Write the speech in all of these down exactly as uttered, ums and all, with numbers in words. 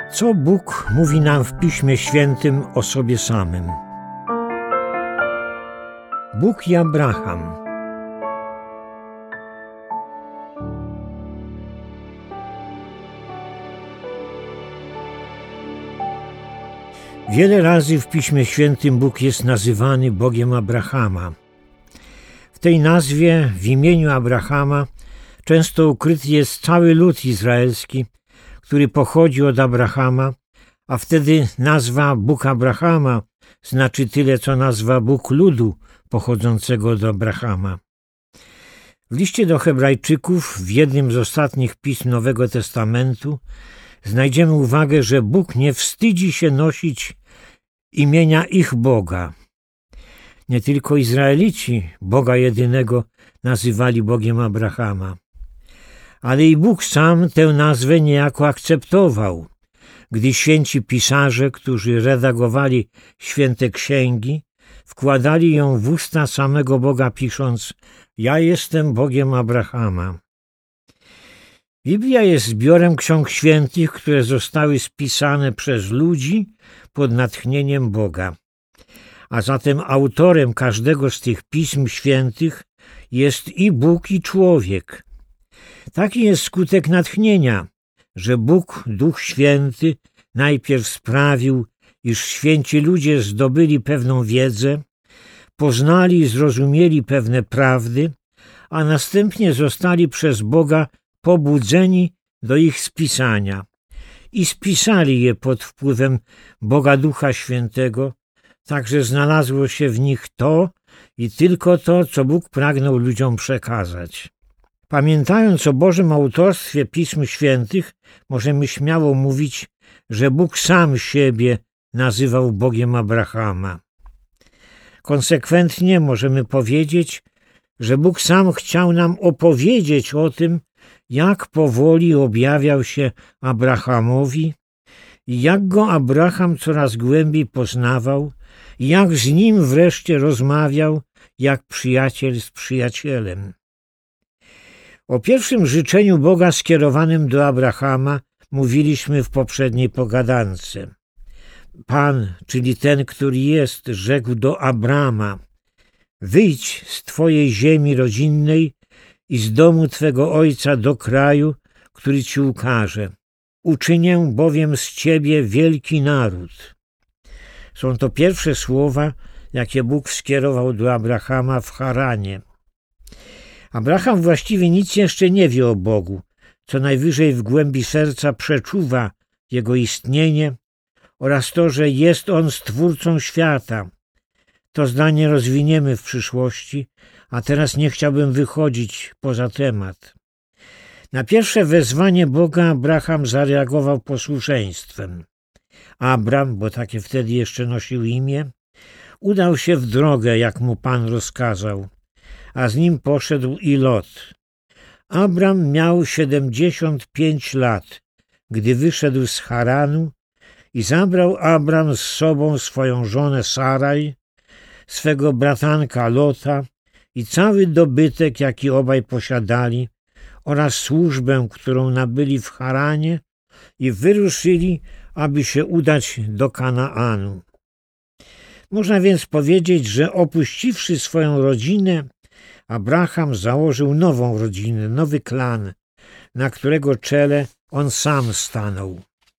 Co Bóg mówi nam w Piśmie Świętym o sobie samym? Bóg i Abraham. Wiele razy w Piśmie Świętym Bóg jest nazywany Bogiem Abrahama. W tej nazwie, w imieniu Abrahama, często ukryty jest cały lud izraelski, który pochodzi od Abrahama, a wtedy nazwa Bóg Abrahama znaczy tyle, co nazwa Bóg ludu pochodzącego od Abrahama. W liście do Hebrajczyków, w jednym z ostatnich pism Nowego Testamentu, znajdziemy uwagę, że Bóg nie wstydzi się nosić imienia ich Boga. Nie tylko Izraelici Boga jedynego nazywali Bogiem Abrahama, ale i Bóg sam tę nazwę niejako akceptował, gdy święci pisarze, którzy redagowali święte księgi, wkładali ją w usta samego Boga, pisząc: ja jestem Bogiem Abrahama. Biblia jest zbiorem ksiąg świętych, które zostały spisane przez ludzi pod natchnieniem Boga. A zatem autorem każdego z tych pism świętych jest i Bóg, i człowiek. Taki jest skutek natchnienia, że Bóg, Duch Święty, najpierw sprawił, iż święci ludzie zdobyli pewną wiedzę, poznali i zrozumieli pewne prawdy, a następnie zostali przez Boga pobudzeni do ich spisania i spisali je pod wpływem Boga Ducha Świętego, tak że znalazło się w nich to i tylko to, co Bóg pragnął ludziom przekazać. Pamiętając o Bożym autorstwie Pism Świętych, możemy śmiało mówić, że Bóg sam siebie nazywał Bogiem Abrahama. Konsekwentnie możemy powiedzieć, że Bóg sam chciał nam opowiedzieć o tym, jak powoli objawiał się Abrahamowi i jak go Abraham coraz głębiej poznawał, i jak z nim wreszcie rozmawiał, jak przyjaciel z przyjacielem. O pierwszym życzeniu Boga skierowanym do Abrahama mówiliśmy w poprzedniej pogadance. Pan, czyli ten, który jest, rzekł do Abrama: wyjdź z twojej ziemi rodzinnej i z domu twego ojca do kraju, który ci ukaże. Uczynię bowiem z ciebie wielki naród. Są to pierwsze słowa, jakie Bóg skierował do Abrahama w Haranie. Abraham właściwie nic jeszcze nie wie o Bogu, co najwyżej w głębi serca przeczuwa Jego istnienie oraz to, że jest On Stwórcą świata. To zdanie rozwiniemy w przyszłości, a teraz nie chciałbym wychodzić poza temat. Na pierwsze wezwanie Boga Abraham zareagował posłuszeństwem. Abram, bo takie wtedy jeszcze nosił imię, udał się w drogę, jak mu Pan rozkazał, a z nim poszedł i Lot. Abram miał siedemdziesiąt pięć lat, gdy wyszedł z Haranu, i zabrał Abram z sobą swoją żonę Saraj, swego bratanka Lota i cały dobytek, jaki obaj posiadali, oraz służbę, którą nabyli w Haranie, i wyruszyli, aby się udać do Kanaanu. Można więc powiedzieć, że opuściwszy swoją rodzinę, Abraham założył nową rodzinę, nowy klan, na którego czele on sam stanął.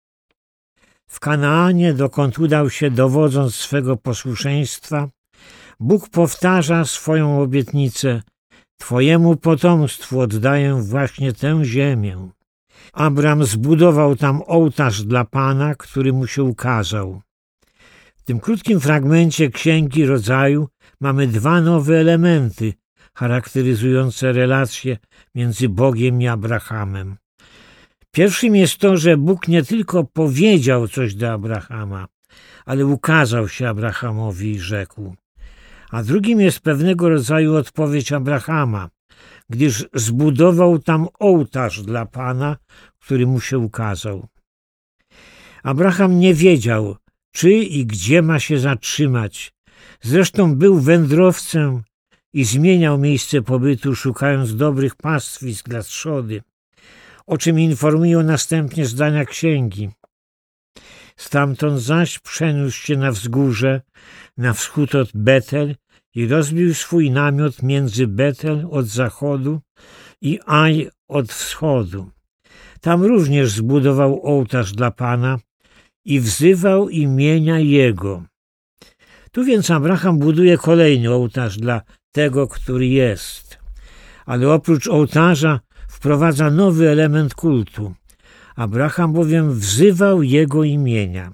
W Kanaanie, dokąd udał się dowodząc swego posłuszeństwa, Bóg powtarza swoją obietnicę: twojemu potomstwu oddaję właśnie tę ziemię. Abram zbudował tam ołtarz dla Pana, który mu się ukazał. W tym krótkim fragmencie Księgi Rodzaju mamy dwa nowe elementy charakteryzujące relacje między Bogiem i Abrahamem. Pierwszym jest to, że Bóg nie tylko powiedział coś do Abrahama, ale ukazał się Abrahamowi i rzekł. A drugim jest pewnego rodzaju odpowiedź Abrahama, gdyż zbudował tam ołtarz dla Pana, który mu się ukazał. Abraham nie wiedział, czy i gdzie ma się zatrzymać. Zresztą był wędrowcem i zmieniał miejsce pobytu, szukając dobrych pastwisk dla trzody, o czym informują następnie zdania księgi. Stamtąd zaś przeniósł się na wzgórze, na wschód od Betel i rozbił swój namiot między Betel od zachodu i Aj od wschodu. Tam również zbudował ołtarz dla Pana i wzywał imienia Jego. Tu więc Abraham buduje kolejny ołtarz dla tego, który jest. Ale oprócz ołtarza wprowadza nowy element kultu. Abraham bowiem wzywał Jego imienia.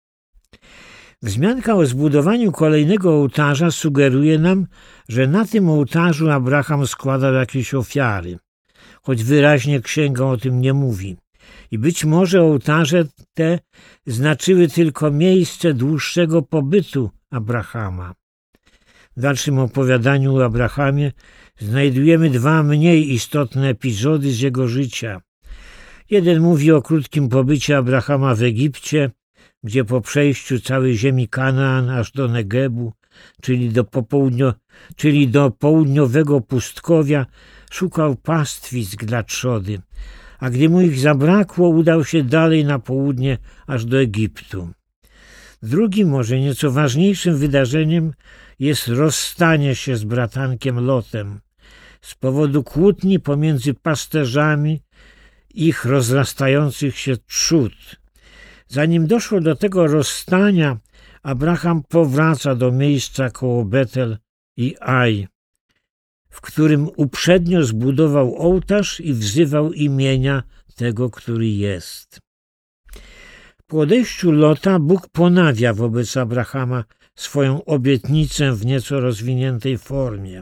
Wzmianka o zbudowaniu kolejnego ołtarza sugeruje nam, że na tym ołtarzu Abraham składał jakieś ofiary, choć wyraźnie księga o tym nie mówi. I być może ołtarze te znaczyły tylko miejsce dłuższego pobytu Abrahama. W dalszym opowiadaniu o Abrahamie znajdujemy dwa mniej istotne epizody z jego życia. Jeden mówi o krótkim pobycie Abrahama w Egipcie, gdzie po przejściu całej ziemi Kanaan aż do Negebu, czyli do, popołudnio, czyli do południowego pustkowia, szukał pastwisk dla trzody, a gdy mu ich zabrakło, udał się dalej na południe aż do Egiptu. Drugim, może nieco ważniejszym wydarzeniem jest rozstanie się z bratankiem Lotem z powodu kłótni pomiędzy pasterzami ich rozrastających się trzód. Zanim doszło do tego rozstania, Abraham powraca do miejsca koło Betel i Aj, w którym uprzednio zbudował ołtarz i wzywał imienia tego, który jest. Po odejściu Lota Bóg ponawia wobec Abrahama swoją obietnicę w nieco rozwiniętej formie.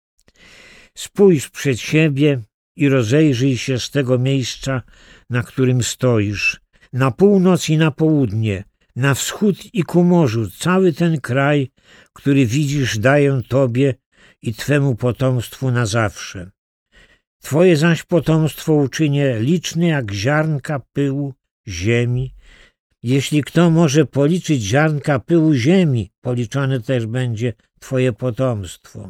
Spójrz przed siebie i rozejrzyj się z tego miejsca, na którym stoisz, na północ i na południe, na wschód i ku morzu, cały ten kraj, który widzisz, daję Tobie i Twemu potomstwu na zawsze. Twoje zaś potomstwo uczynię liczne jak ziarnka pyłu ziemi. Jeśli kto może policzyć ziarnka pyłu ziemi, policzone też będzie Twoje potomstwo.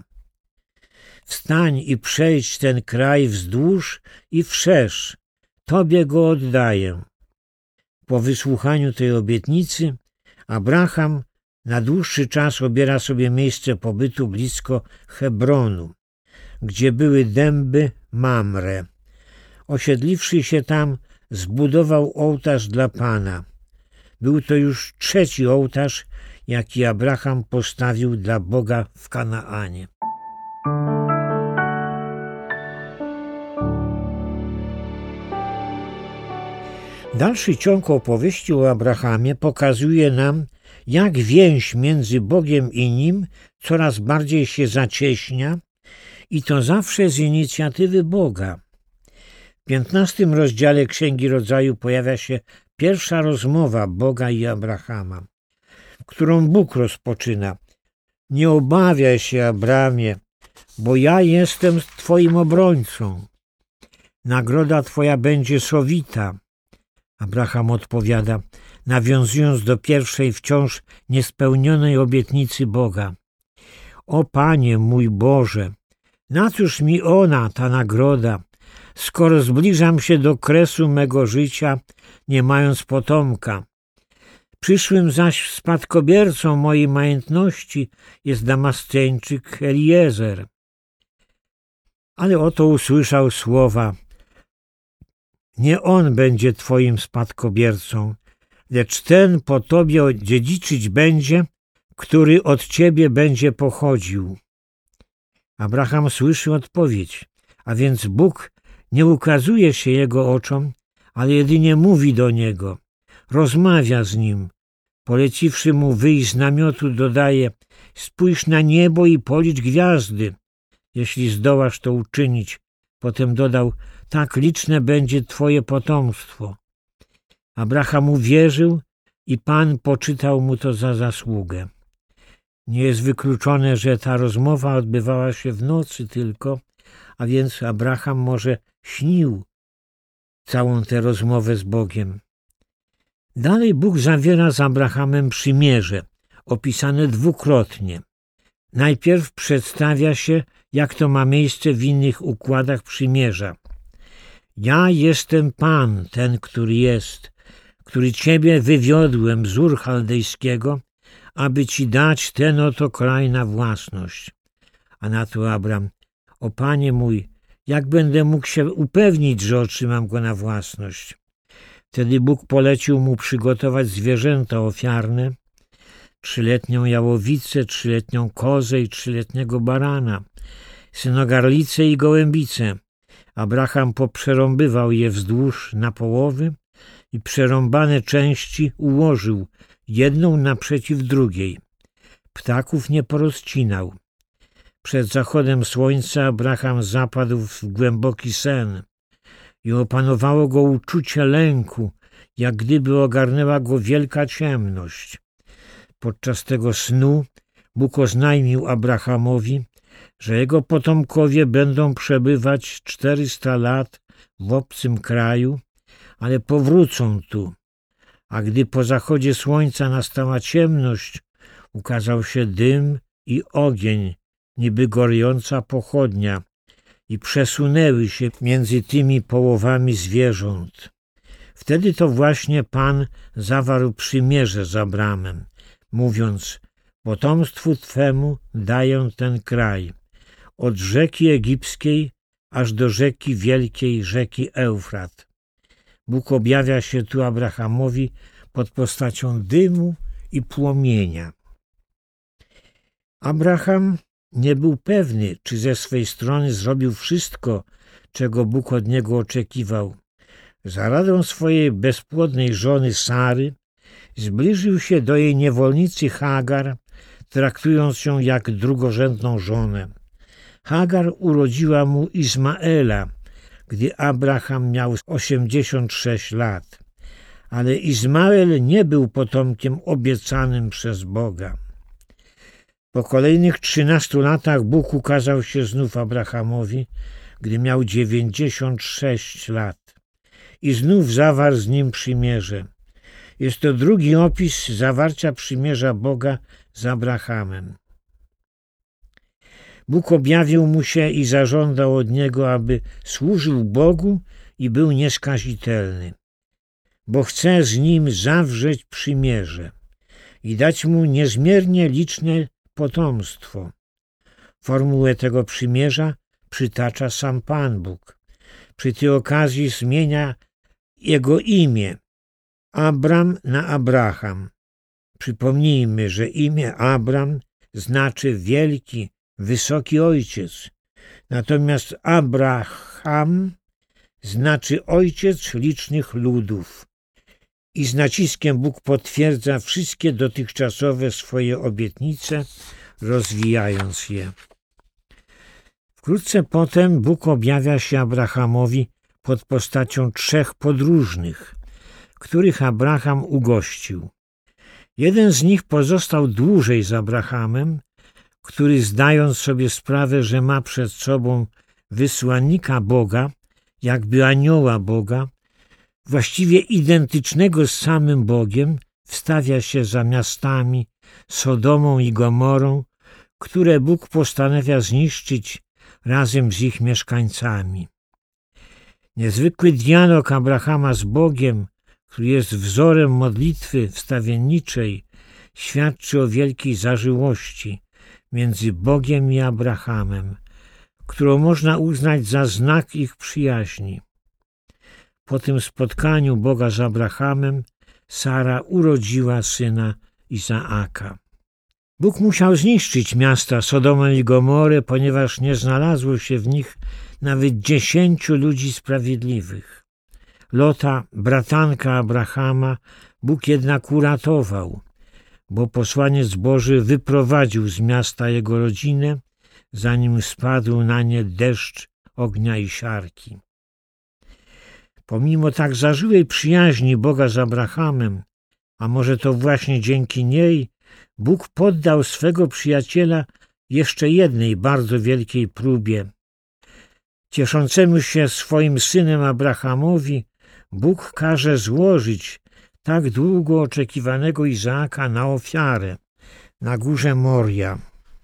Wstań i przejdź ten kraj wzdłuż i wszerz, Tobie go oddaję. Po wysłuchaniu tej obietnicy Abraham na dłuższy czas obiera sobie miejsce pobytu blisko Hebronu, gdzie były dęby Mamre. Osiedliwszy się tam, zbudował ołtarz dla Pana. Był to już trzeci ołtarz, jaki Abraham postawił dla Boga w Kanaanie. Dalszy ciąg opowieści o Abrahamie pokazuje nam, jak więź między Bogiem i nim coraz bardziej się zacieśnia i to zawsze z inicjatywy Boga. W piętnastym rozdziale Księgi Rodzaju pojawia się pierwsza rozmowa Boga i Abrahama, którą Bóg rozpoczyna. Nie obawiaj się, Abramie, bo ja jestem Twoim obrońcą. Nagroda Twoja będzie sowita. Abraham odpowiada, nawiązując do pierwszej wciąż niespełnionej obietnicy Boga. O Panie mój Boże, na cóż mi ona, ta nagroda, skoro zbliżam się do kresu mego życia, nie mając potomka? Przyszłym zaś spadkobiercą mojej majątności jest Damasceńczyk Eliezer. Ale oto usłyszał słowa: nie on będzie Twoim spadkobiercą, lecz ten po Tobie dziedziczyć będzie, który od Ciebie będzie pochodził. Abraham słyszy odpowiedź, a więc Bóg nie ukazuje się jego oczom, ale jedynie mówi do niego, rozmawia z nim. Poleciwszy mu wyjść z namiotu, dodaje: spójrz na niebo i policz gwiazdy, jeśli zdołasz to uczynić. Potem dodał: tak liczne będzie Twoje potomstwo. Abraham uwierzył i Pan poczytał mu to za zasługę. Nie jest wykluczone, że ta rozmowa odbywała się w nocy tylko, a więc Abraham może śnił całą tę rozmowę z Bogiem. Dalej Bóg zawiera z Abrahamem przymierze, opisane dwukrotnie. Najpierw przedstawia się, jak to ma miejsce w innych układach przymierza. Ja jestem Pan, ten, który jest, który Ciebie wywiodłem z Ur Chaldejskiego, aby Ci dać ten oto kraj na własność. A na to Abram: o Panie mój, jak będę mógł się upewnić, że otrzymam go na własność? Wtedy Bóg polecił mu przygotować zwierzęta ofiarne, trzyletnią jałowicę, trzyletnią kozę i trzyletniego barana, synogarlicę i gołębicę. Abraham poprzerąbywał je wzdłuż na połowy i przerąbane części ułożył jedną naprzeciw drugiej. Ptaków nie porozcinał. Przed zachodem słońca Abraham zapadł w głęboki sen i opanowało go uczucie lęku, jak gdyby ogarnęła go wielka ciemność. Podczas tego snu Bóg oznajmił Abrahamowi, że jego potomkowie będą przebywać czterysta lat w obcym kraju, ale powrócą tu. A gdy po zachodzie słońca nastała ciemność, ukazał się dym i ogień, niby gorąca pochodnia, i przesunęły się między tymi połowami zwierząt. Wtedy to właśnie Pan zawarł przymierze z Abramem, mówiąc: potomstwu Twemu daję ten kraj, od rzeki egipskiej aż do rzeki wielkiej, rzeki Eufrat. Bóg objawia się tu Abrahamowi pod postacią dymu i płomienia. Abraham nie był pewny, czy ze swej strony zrobił wszystko, czego Bóg od niego oczekiwał. Za radą swojej bezpłodnej żony Sary zbliżył się do jej niewolnicy Hagar, traktując ją jak drugorzędną żonę. Hagar urodziła mu Izmaela, gdy Abraham miał osiemdziesiąt sześć lat. Ale Izmael nie był potomkiem obiecanym przez Boga. Po kolejnych trzynastu latach Bóg ukazał się znów Abrahamowi, gdy miał dziewięćdziesiąt sześć lat. I znów zawarł z nim przymierze. Jest to drugi opis zawarcia przymierza Boga z Abrahamem. Bóg objawił mu się i zażądał od niego, aby służył Bogu i był nieskazitelny, bo chce z nim zawrzeć przymierze i dać mu niezmiernie liczne potomstwo. Formułę tego przymierza przytacza sam Pan Bóg. Przy tej okazji zmienia jego imię Abram na Abraham. Przypomnijmy, że imię Abram znaczy wielki, wysoki ojciec, natomiast Abraham znaczy ojciec licznych ludów. I z naciskiem Bóg potwierdza wszystkie dotychczasowe swoje obietnice, rozwijając je. Wkrótce potem Bóg objawia się Abrahamowi pod postacią trzech podróżnych, których Abraham ugościł. Jeden z nich pozostał dłużej z Abrahamem, który, zdając sobie sprawę, że ma przed sobą wysłannika Boga, jakby anioła Boga, właściwie identycznego z samym Bogiem, wstawia się za miastami Sodomą i Gomorą, które Bóg postanawia zniszczyć razem z ich mieszkańcami. Niezwykły dialog Abrahama z Bogiem, który jest wzorem modlitwy wstawienniczej, świadczy o wielkiej zażyłości między Bogiem i Abrahamem, którą można uznać za znak ich przyjaźni. Po tym spotkaniu Boga z Abrahamem Sara urodziła syna Izaaka. Bóg musiał zniszczyć miasta Sodomę i Gomorę, ponieważ nie znalazło się w nich nawet dziesięciu ludzi sprawiedliwych. Lota, bratanka Abrahama, Bóg jednak uratował, bo posłaniec Boży wyprowadził z miasta jego rodzinę, zanim spadł na nie deszcz ognia i siarki. Pomimo tak zażyłej przyjaźni Boga z Abrahamem, a może to właśnie dzięki niej, Bóg poddał swego przyjaciela jeszcze jednej bardzo wielkiej próbie. Cieszącemu się swoim synem Abrahamowi Bóg każe złożyć tak długo oczekiwanego Izaaka na ofiarę na górze Moria,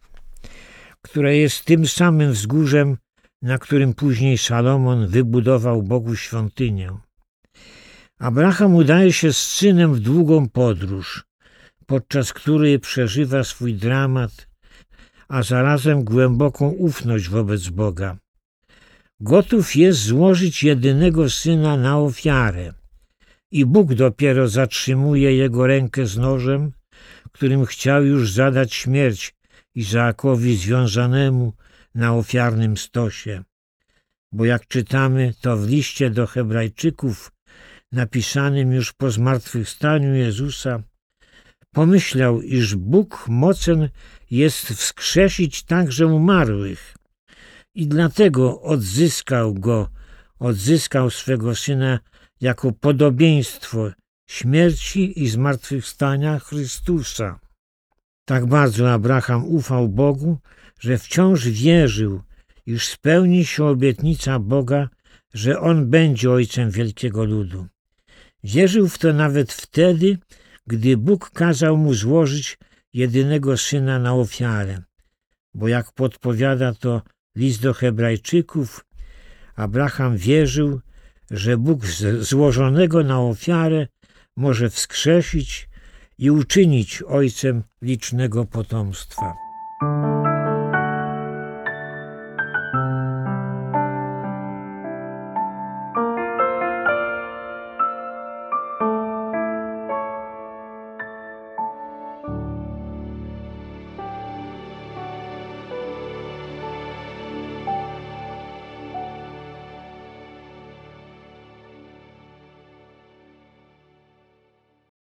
która jest tym samym wzgórzem, na którym później Salomon wybudował Bogu świątynię. Abraham udaje się z synem w długą podróż, podczas której przeżywa swój dramat, a zarazem głęboką ufność wobec Boga. Gotów jest złożyć jedynego syna na ofiarę i Bóg dopiero zatrzymuje jego rękę z nożem, którym chciał już zadać śmierć Izaakowi związanemu na ofiarnym stosie. Bo jak czytamy to w liście do Hebrajczyków, napisanym już po zmartwychwstaniu Jezusa, pomyślał, iż Bóg mocen jest wskrzesić także umarłych i dlatego odzyskał go, odzyskał swego Syna jako podobieństwo śmierci i zmartwychwstania Chrystusa. Tak bardzo Abraham ufał Bogu, że wciąż wierzył, iż spełni się obietnica Boga, że on będzie ojcem wielkiego ludu. Wierzył w to nawet wtedy, gdy Bóg kazał mu złożyć jedynego syna na ofiarę, bo jak podpowiada to list do Hebrajczyków, Abraham wierzył, że Bóg z złożonego na ofiarę może wskrzesić i uczynić ojcem licznego potomstwa.